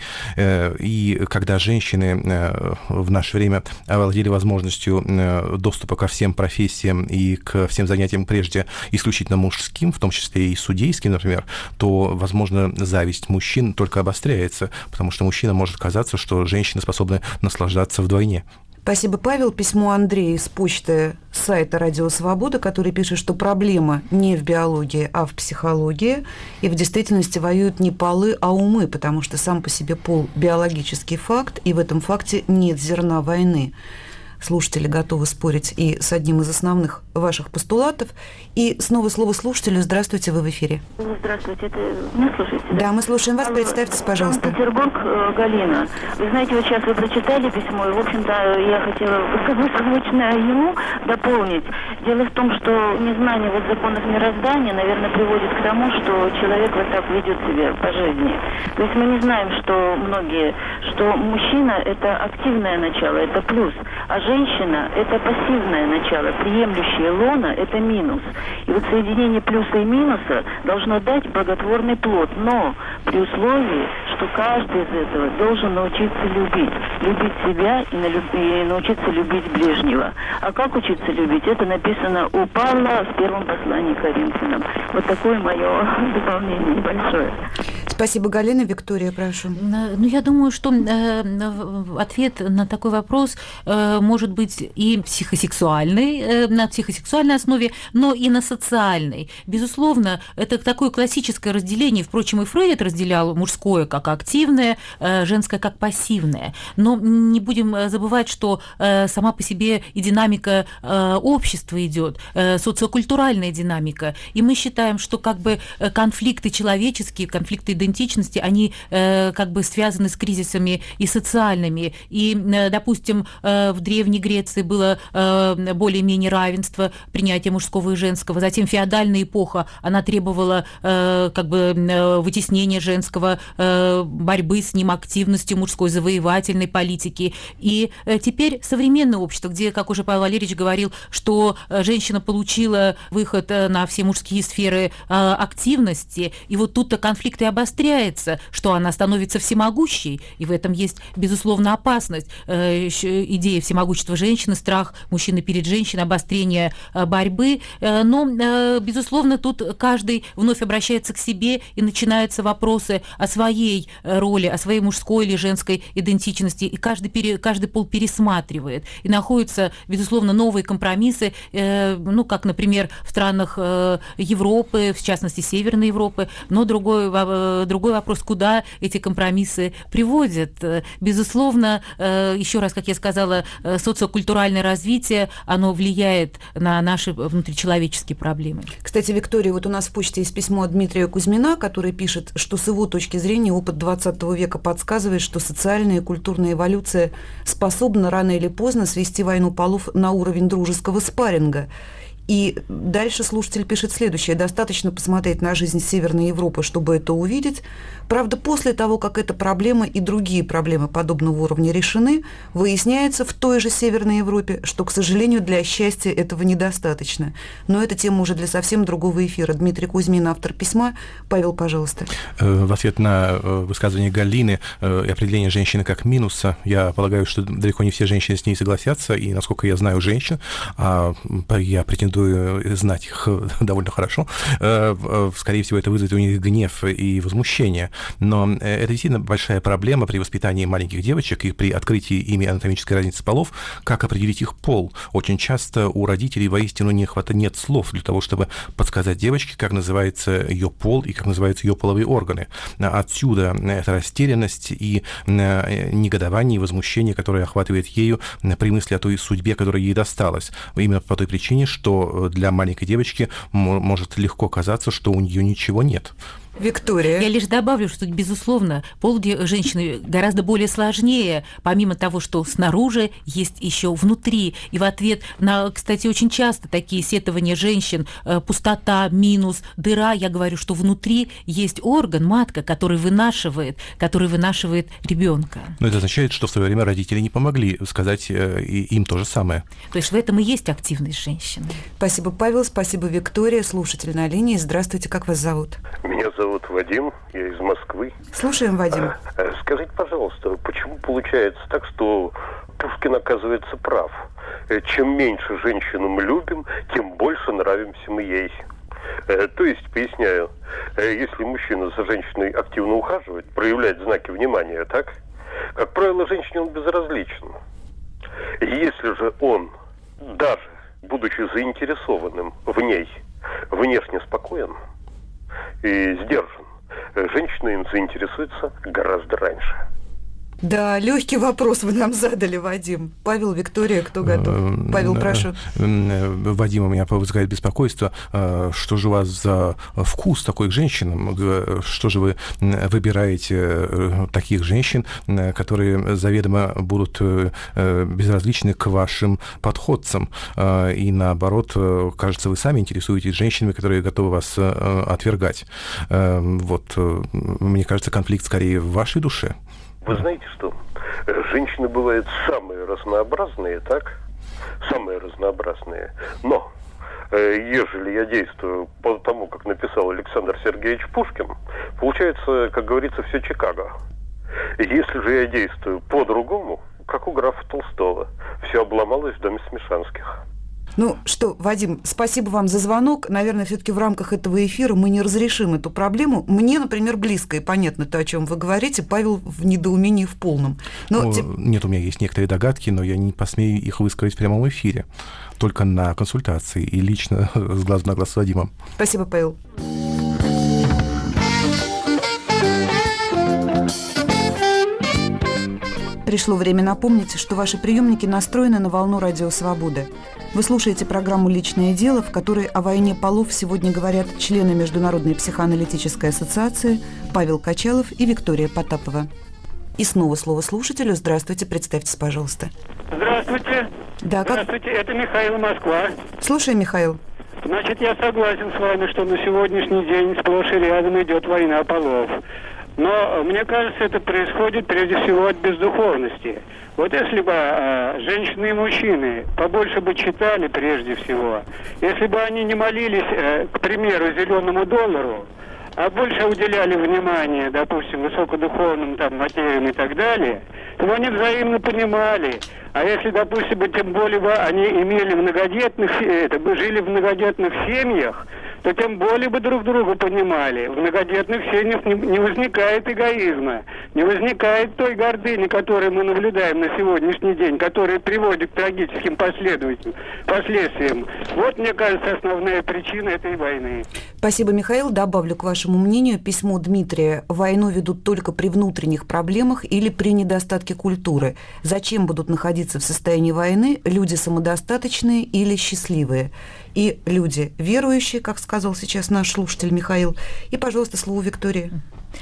И когда женщины в наше время овладели возможностью доступа ко всем профессиям и к всем занятиям прежде исключительно мужским, в том числе и судейским, например, то, возможно, зависть мужчин только обостряется, потому что мужчинам может казаться, что женщины способны наслаждаться вдвойне. Спасибо, Павел. Письмо Андрея с почты сайта «Радио Свобода», который пишет, что проблема не в биологии, а в психологии. И в действительности воюют не полы, а умы, потому что сам по себе пол – биологический факт, и в этом факте нет зерна войны. Слушатели готовы спорить и с одним из основных ваших постулатов. И снова слово слушателю. Здравствуйте, вы в эфире. Здравствуйте, это меня слушаете? Да, мы слушаем вас. Представьтесь, пожалуйста. Петербург, Галина. Вы знаете, вот сейчас вы прочитали письмо, и, в общем-то, я хотела созвучно ему дополнить. Дело в том, что незнание вот законов мироздания, наверное, приводит к тому, что человек вот так ведет себя по жизни. То есть мы не знаем, что многие, что мужчина – это активное начало, это плюс, а женщина – это пассивное начало, приемлющее лона – это минус. И вот соединение плюса и минуса должно дать благотворный плод, но при условии, что каждый из этого должен научиться любить. Любить себя и научиться любить ближнего. А как учиться любить? Это написано у Павла в первом послании к Коринфянам. Вот такое мое дополнение небольшое. Спасибо, Галина. Виктория, прошу. Ну, я думаю, что ответ на такой вопрос может быть и психосексуальный, на психосексуальной основе, но и на социальной. Безусловно, это такое классическое разделение. Впрочем, и Фрейд разделял мужское как активное, женское как пассивное. Но не будем забывать, что сама по себе и динамика общества идет, социокультуральная динамика. И мы считаем, что как бы конфликты человеческие, конфликты идентичности, они как бы связаны с кризисами и социальными. И, допустим, в Древней Греции было более-менее равенство, принятие мужского и женского. Затем феодальная эпоха, она требовала как бы вытеснения женского, борьбы с ним, активностью мужской, завоевательной политики. И теперь современное общество, где, как уже Павел Валерьевич говорил, что женщина получила выход на все мужские сферы активности, и вот тут-то конфликт и обостряется, что она становится всемогущей, и в этом есть, безусловно, опасность. Идея всемогущества женщины, страх мужчины перед женщиной, обострение борьбы, но, безусловно, тут каждый вновь обращается к себе, и начинаются вопросы о своей роли, о своей мужской или женской идентичности, и каждый пол пересматривает, и находятся, безусловно, новые компромиссы, ну, как, например, в странах Европы, в частности, Северной Европы, но другой вопрос, куда эти компромиссы приводят. Безусловно, еще раз, как я сказала, социокультуральное развитие, оно влияет на наши внутричеловеческие проблемы. Кстати, Виктория, вот у нас в почте есть письмо от Дмитрия Кузьмина, который пишет, что с его точки зрения опыт 20 века подсказывает, что социальная и культурная эволюция способна рано или поздно свести войну полов на уровень дружеского спарринга. И дальше слушатель пишет следующее. Достаточно посмотреть на жизнь Северной Европы, чтобы это увидеть. Правда, после того, как эта проблема и другие проблемы подобного уровня решены, выясняется в той же Северной Европе, что, к сожалению, для счастья этого недостаточно. Но это тема уже для совсем другого эфира. Дмитрий Кузьмин, автор письма. Павел, пожалуйста. В ответ на высказывание Галины и определение женщины как минуса, я полагаю, что далеко не все женщины с ней согласятся. И, насколько я знаю женщин, я претендую рекомендую знать их довольно хорошо, скорее всего, это вызовет у них гнев и возмущение. Но это действительно большая проблема при воспитании маленьких девочек и при открытии ими анатомической разницы полов, как определить их пол. Очень часто у родителей воистину нет слов для того, чтобы подсказать девочке, как называется ее пол и как называются ее половые органы. Отсюда эта растерянность и негодование, и возмущение, которое охватывает ею при мысли о той судьбе, которая ей досталась. Именно по той причине, что для маленькой девочки может легко казаться, что у нее ничего нет. Виктория. Я лишь добавлю, что, безусловно, пол женщины гораздо более сложнее, помимо того, что снаружи, есть еще внутри. И в ответ на, кстати, очень часто такие сетования женщин, пустота, минус, дыра, я говорю, что внутри есть орган, матка, который вынашивает ребенка. Но это означает, что в свое время родители не помогли сказать им то же самое. То есть в этом и есть активность женщины. Спасибо, Павел, спасибо, Виктория. Слушатель на линии. Здравствуйте, как вас зовут? Меня зовут Вадим, я из Москвы. Слушаем, Вадим. Скажите, пожалуйста, почему получается так, что Пушкин оказывается прав? Чем меньше женщину мы любим, тем больше нравимся мы ей. То есть, поясняю, если мужчина за женщиной активно ухаживает, проявляет знаки внимания, так? Как правило, женщине он безразличен. Если же он, даже будучи заинтересованным в ней, внешне спокоен и сдержан, женщина им заинтересуется гораздо раньше. Да, легкий вопрос вы нам задали, Вадим. Павел, Виктория, кто готов? Павел, прошу. Вадим, у меня вызывает беспокойство. Что же у вас за вкус такой к женщинам? Что же вы выбираете таких женщин, которые заведомо будут безразличны к вашим подходцам? И наоборот, кажется, вы сами интересуетесь женщинами, которые готовы вас отвергать. Вот, мне кажется, конфликт скорее в вашей душе. Вы знаете что? Женщины бывают самые разнообразные, так? Самые разнообразные. Но, ежели я действую по тому, как написал Александр Сергеевич Пушкин, получается, как говорится, все Чикаго. Если же я действую по-другому, как у графа Толстого, все обломалось в доме Смешанских. Ну что, Вадим, спасибо вам за звонок. Наверное, все-таки в рамках этого эфира мы не разрешим эту проблему. Мне, например, близко и понятно то, о чем вы говорите. Павел в недоумении в полном. Нет, у меня есть некоторые догадки, но я не посмею их высказать в прямом эфире. Только на консультации и лично с глазу на глаз с Вадимом. Спасибо, Павел. Пришло время напомнить, что ваши приемники настроены на волну Радио Свобода. Вы слушаете программу «Личное дело», в которой о войне полов сегодня говорят члены Международной психоаналитической ассоциации Павел Качалов и Виктория Потапова. И снова слово слушателю. Здравствуйте, представьтесь, пожалуйста. Здравствуйте. Да, Здравствуйте, это Михаил, Москва. Слушай, Михаил. Значит, я согласен с вами, что на сегодняшний день сплошь и рядом идет война полов. Но мне кажется, это происходит прежде всего от бездуховности. Вот если бы женщины и мужчины побольше бы читали прежде всего, если бы они не молились, к примеру, зеленому доллару, а больше уделяли внимание, допустим, высокодуховным там материям и так далее, то они взаимно понимали. А если, допустим, тем более бы они имели жили в многодетных семьях, то тем более бы друг друга понимали. В многодетных семьях не возникает эгоизма, не возникает той гордыни, которую мы наблюдаем на сегодняшний день, которая приводит к трагическим последствиям. Вот, мне кажется, основная причина этой войны. Спасибо, Михаил. Добавлю к вашему мнению письмо Дмитрия. Войну ведут только при внутренних проблемах или при недостатке культуры. Зачем будут находиться в состоянии войны люди самодостаточные или счастливые? И люди верующие, как сказал сейчас наш слушатель Михаил. И, пожалуйста, слово Виктории.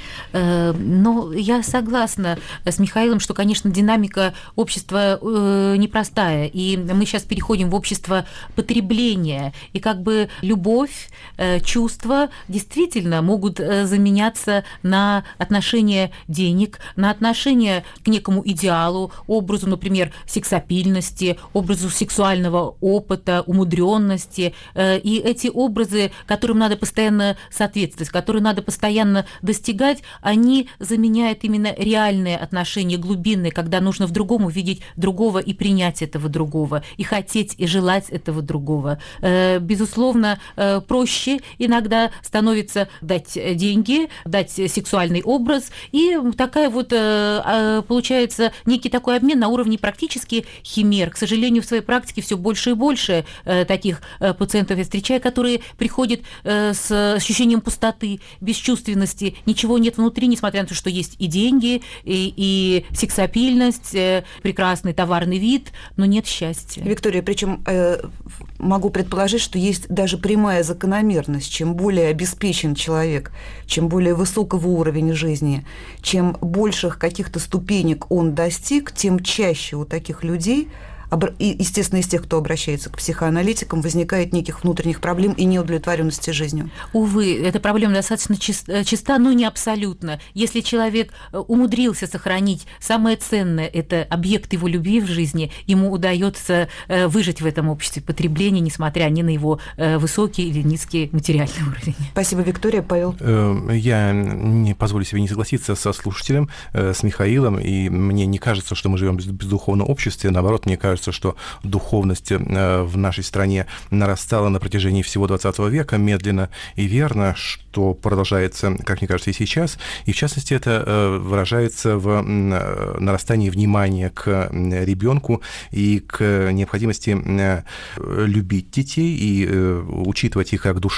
Но я согласна с Михаилом, что, конечно, динамика общества непростая, и мы сейчас переходим в общество потребления, и как бы любовь, чувства действительно могут заменяться на отношение денег, на отношение к некому идеалу, образу, например, сексапильности, образу сексуального опыта, умудренности, и эти образы, которым надо постоянно соответствовать, которые надо постоянно достигать, избегать, они заменяют именно реальные отношения, глубинные, когда нужно в другом увидеть другого и принять этого другого, и хотеть, и желать этого другого. Безусловно, проще иногда становится дать деньги, дать сексуальный образ, и такая вот получается некий такой обмен на уровне практически химер. К сожалению, в своей практике все больше и больше таких пациентов я встречаю, которые приходят с ощущением пустоты, бесчувственности, ничего нет внутри, несмотря на то, что есть и деньги, и сексапильность, прекрасный товарный вид, но нет счастья. Виктория, причем могу предположить, что есть даже прямая закономерность. Чем более обеспечен человек, чем более высокого уровня жизни, чем больших каких-то ступенек он достиг, тем чаще у таких людей, и, естественно, из тех, кто обращается к психоаналитикам, возникает неких внутренних проблем и неудовлетворенности жизнью. Увы, эта проблема достаточно чиста, но не абсолютно. Если человек умудрился сохранить самое ценное, это объект его любви в жизни, ему удается выжить в этом обществе потребления, несмотря ни на его высокий или низкий материальный уровень. Спасибо, Виктория. Павел? Я не позволю себе не согласиться со слушателем, с Михаилом, и мне не кажется, что мы живем в бездуховном обществе. Наоборот, мне кажется, что духовность в нашей стране нарастала на протяжении всего 20 века медленно и верно, что продолжается, как мне кажется, и сейчас. И, в частности, это выражается в нарастании внимания к ребенку и к необходимости любить детей и учитывать их как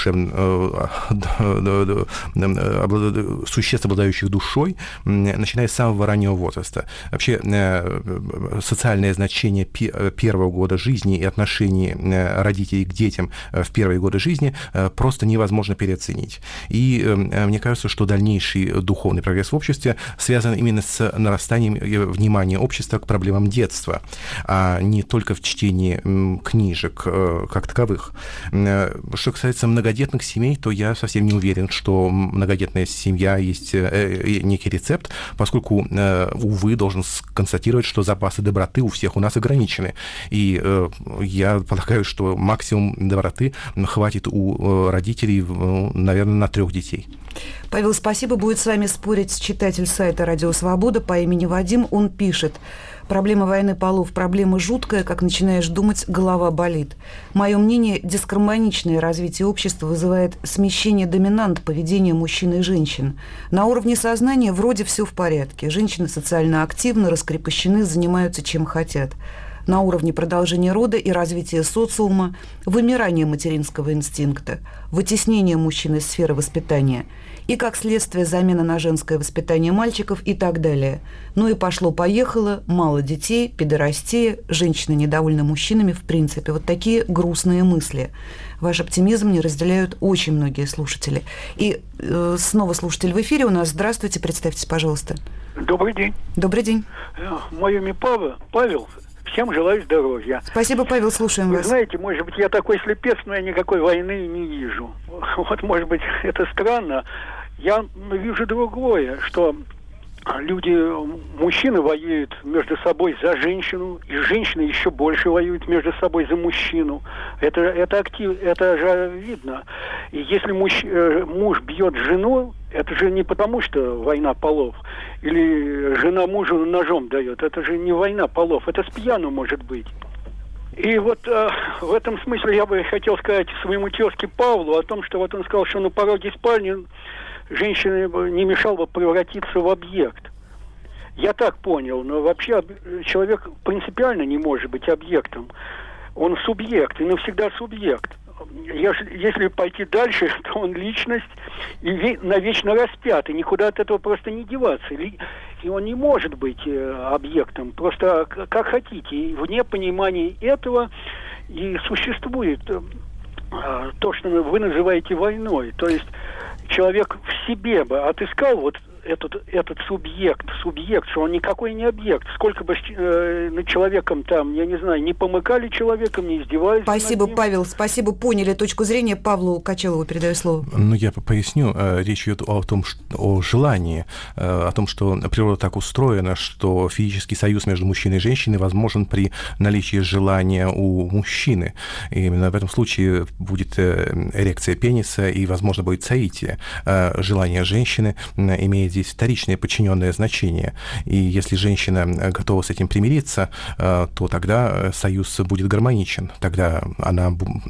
существ, обладающих душой, начиная с самого раннего возраста. Вообще, социальное значение первого года жизни и отношений родителей к детям в первые годы жизни просто невозможно переоценить. И мне кажется, что дальнейший духовный прогресс в обществе связан именно с нарастанием внимания общества к проблемам детства, а не только в чтении книжек как таковых. Что касается многодетных семей, то я совсем не уверен, что многодетная семья есть некий рецепт, поскольку, увы, должен констатировать, что запасы доброты у всех у нас ограничены. И я полагаю, что максимум доброты хватит у родителей, наверное, на 3 детей. Павел, спасибо. Будет с вами спорить читатель сайта «Радио Свобода» по имени Вадим. Он пишет: «Проблема войны полов – проблема жуткая, как начинаешь думать, голова болит. Мое мнение, дисгармоничное развитие общества вызывает смещение доминант поведения мужчин и женщин. На уровне сознания вроде все в порядке. Женщины социально активны, раскрепощены, занимаются чем хотят. На уровне продолжения рода и развития социума, вымирание материнского инстинкта, вытеснение мужчин из сферы воспитания и, как следствие, замена на женское воспитание мальчиков и так далее. Ну и пошло-поехало, мало детей, педорастия, женщины недовольны мужчинами в принципе». Вот такие грустные мысли. Ваш оптимизм не разделяют очень многие слушатели. И снова слушатель в эфире у нас. Здравствуйте, представьтесь, пожалуйста. Добрый день. Добрый день. Мое имя Павел. Всем желаю здоровья. Спасибо, Павел, слушаем вас. Вы знаете, может быть, я такой слепец, но я никакой войны не вижу. Вот, может быть, это странно. Я вижу другое, что мужчины воюют между собой за женщину, и женщины еще больше воюют между собой за мужчину. Это же видно. И если муж бьет жену, это же не потому, что война полов, или жена мужу ножом дает. Это же не война полов, это спьяну может быть. И вот в этом смысле я бы хотел сказать своему тезке Павлу о том, что вот он сказал, что на пороге спальни женщине не мешал бы превратиться в объект. Я так понял, но вообще человек принципиально не может быть объектом. Он субъект, и навсегда субъект. Если пойти дальше, то он личность и навечно распят, и никуда от этого просто не деваться. И он не может быть объектом, просто как хотите. И вне понимания этого и существует то, что вы называете войной. То есть человек в себе бы отыскал вот этот субъект, что он никакой не объект. Сколько бы над человеком там, я не знаю, не помыкали человеком, не издевались. Спасибо, Павел, спасибо, поняли точку зрения. Павлу Качалову передаю слово. Ну, я поясню. Речь идет о том, о желании, о том, что природа так устроена, что физический союз между мужчиной и женщиной возможен при наличии желания у мужчины. И именно в этом случае будет эрекция пениса и, возможно, будет соитие. Желание женщины имеет здесь вторичное подчиненное значение. И если женщина готова с этим примириться, то тогда союз будет гармоничен. Тогда она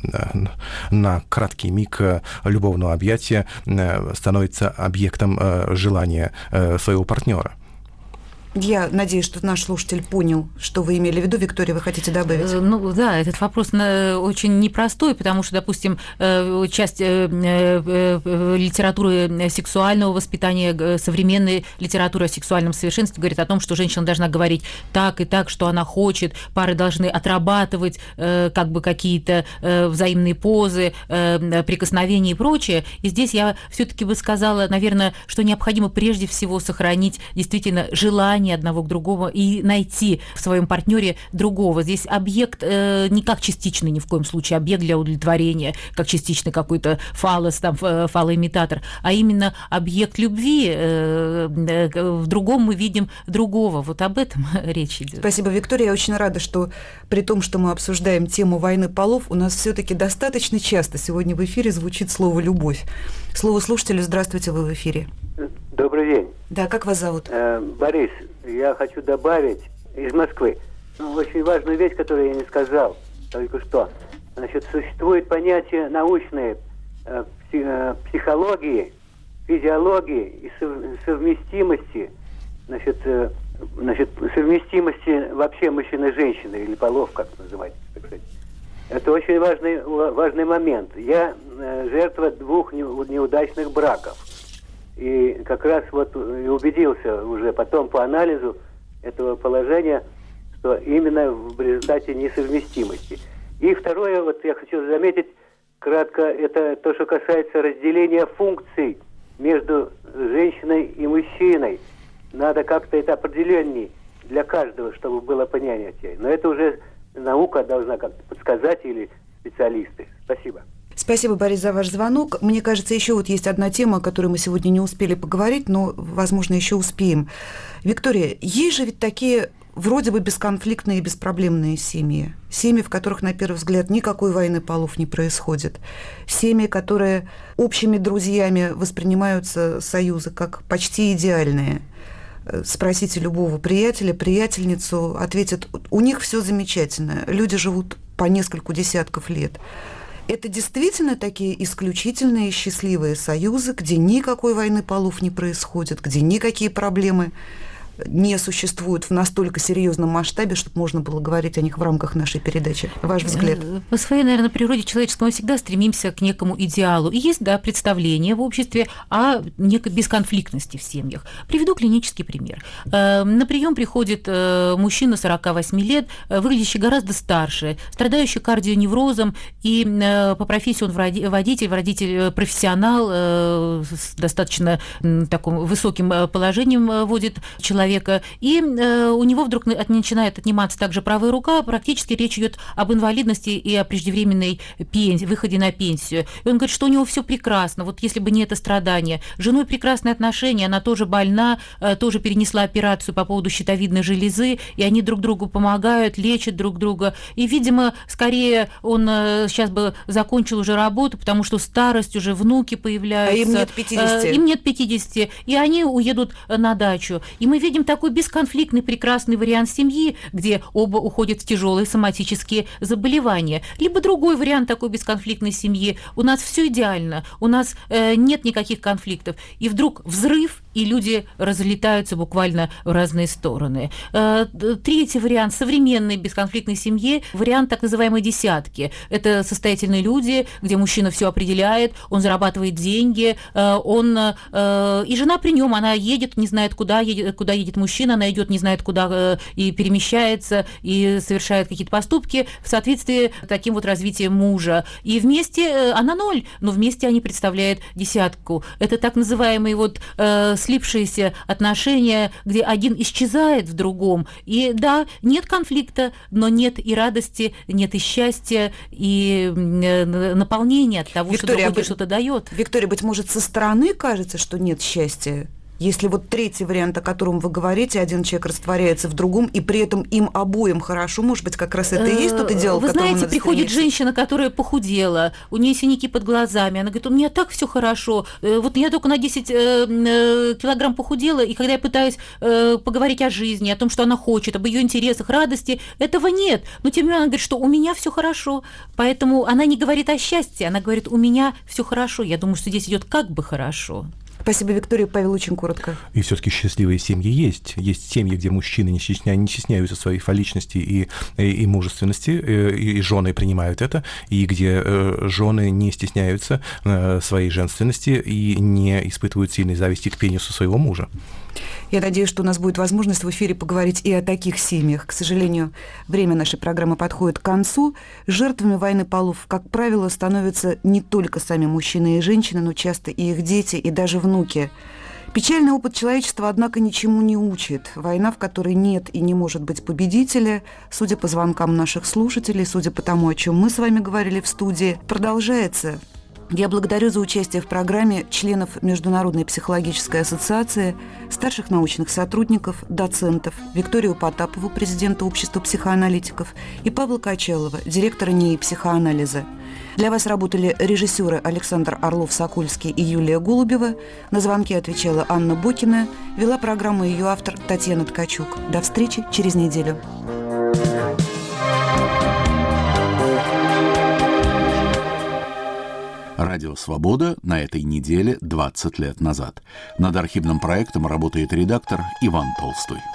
на краткий миг любовного объятия становится объектом желания своего партнера. Я надеюсь, что наш слушатель понял, что вы имели в виду. Виктория, вы хотите добавить? Ну да, этот вопрос очень непростой, потому что, допустим, часть литературы сексуального воспитания, современной литературы о сексуальном совершенстве говорит о том, что женщина должна говорить так и так, что она хочет, пары должны отрабатывать как бы какие-то взаимные позы, прикосновения и прочее. И здесь я все-таки бы сказала, наверное, что необходимо прежде всего сохранить действительно желание одного к другому и найти в своем партнере другого. Здесь объект не как частичный ни в коем случае, объект для удовлетворения, как частичный какой-то фаллос, там, фалоимитатор, а именно объект любви. В другом мы видим другого. Вот об этом речь идет. Спасибо, Виктория. Я очень рада, что при том, что мы обсуждаем тему войны полов, у нас все-таки достаточно часто сегодня в эфире звучит слово «любовь». Слово слушателю. Здравствуйте, вы в эфире. Добрый день. Да, как вас зовут? Борис, я хочу добавить из Москвы очень важную вещь, которую я не сказал только что. Значит, существует понятие научной психологии, физиологии и совместимости, значит, совместимости вообще мужчины и женщины, или полов, как называть, так сказать. Это очень важный момент. Я жертва 2 неудачных браков. И как раз вот и убедился уже потом по анализу этого положения, что именно в результате несовместимости. И второе, вот я хочу заметить кратко, это то, что касается разделения функций между женщиной и мужчиной. Надо как-то это определеннее для каждого, чтобы было понятие. Но это уже наука должна как-то подсказать или специалисты. Спасибо. Спасибо, Борис, за ваш звонок. Мне кажется, еще вот есть одна тема, о которой мы сегодня не успели поговорить, но, возможно, еще успеем. Виктория, есть же ведь такие вроде бы бесконфликтные и беспроблемные семьи. Семьи, в которых, на первый взгляд, никакой войны полов не происходит. Семьи, которые общими друзьями воспринимаются союзы как почти идеальные. Спросите любого приятеля, приятельницу, ответят, у них все замечательно, люди живут по нескольку десятков лет. Это действительно такие исключительные счастливые союзы, где никакой войны полов не происходит, где никакие проблемы не существуют в настолько серьезном масштабе, чтобы можно было говорить о них в рамках нашей передачи. Ваш взгляд? По своей, наверное, природе человеческой мы всегда стремимся к некому идеалу. И есть, да, представление в обществе о некой бесконфликтности в семьях. Приведу клинический пример. На прием приходит мужчина 48 лет, выглядящий гораздо старше, страдающий кардионеврозом, и по профессии он водитель, профессионал, с достаточно таким высоким положением водит человека, и у него вдруг начинает отниматься также правая рука, практически речь идет об инвалидности и о преждевременной выходе на пенсию. И он говорит, что у него все прекрасно, вот если бы не это страдание. С женой прекрасные отношения, она тоже больна, тоже перенесла операцию по поводу щитовидной железы, и они друг другу помогают, лечат друг друга. И, видимо, скорее он сейчас бы закончил уже работу, потому что старость, уже внуки появляются. А им нет 50. Им нет 50, и они уедут на дачу. И мы видим такой бесконфликтный, прекрасный вариант семьи, где оба уходят в тяжелые соматические заболевания. Либо другой вариант такой бесконфликтной семьи. У нас все идеально, у нас нет никаких конфликтов. И вдруг взрыв, и люди разлетаются буквально в разные стороны. Третий вариант современной бесконфликтной семьи, вариант так называемой десятки. Это состоятельные люди, где мужчина все определяет, он зарабатывает деньги, и жена при нем, она едет, не знает, куда едет едет мужчина, она идет не знает куда и перемещается, и совершает какие-то поступки в соответствии с таким вот развитием мужа. И вместе она 0, но вместе они представляют десятку. Это так называемые вот слипшиеся отношения, где один исчезает в другом. И да, нет конфликта, но нет и радости, нет и счастья, и наполнения от того, что другой что-то дает. Виктория, быть может, со стороны кажется, что нет счастья? Если вот третий вариант, о котором вы говорите, один человек растворяется в другом, и при этом им обоим хорошо, может быть, как раз это и есть тот идеал, к которому надо стремиться? Вы знаете, приходит женщина, которая похудела, у нее синяки под глазами, она говорит, у меня так все хорошо, вот я только на 10 килограмм похудела, и когда я пытаюсь поговорить о жизни, о том, что она хочет, об ее интересах, радости, этого нет. Но тем не менее она говорит, что у меня все хорошо, поэтому она не говорит о счастье, она говорит, у меня все хорошо. Я думаю, что здесь идет как бы хорошо. Спасибо, Виктория. Павел, очень коротко. И все-таки счастливые семьи есть. Есть семьи, где мужчины не стесняются своей фалличности и мужественности, и жены принимают это, и где жены не стесняются своей женственности и не испытывают сильной зависти к пенису своего мужа. Я надеюсь, что у нас будет возможность в эфире поговорить и о таких семьях. К сожалению, время нашей программы подходит к концу. Жертвами войны полов, как правило, становятся не только сами мужчины и женщины, но часто и их дети, и даже внуки. Печальный опыт человечества, однако, ничему не учит. Война, в которой нет и не может быть победителя, судя по звонкам наших слушателей, судя по тому, о чем мы с вами говорили в студии, продолжается. Я благодарю за участие в программе членов Международной психологической ассоциации, старших научных сотрудников, доцентов, Викторию Потапову, президента Общества психоаналитиков, и Павла Качалова, директора НИИ психоанализа. Для вас работали режиссеры Александр Орлов-Сокольский и Юлия Голубева. На звонки отвечала Анна Бокина. Вела программу ее автор Татьяна Ткачук. До встречи через неделю. Радио «Свобода» на этой неделе 20 лет назад. Над архивным проектом работает редактор Иван Толстой.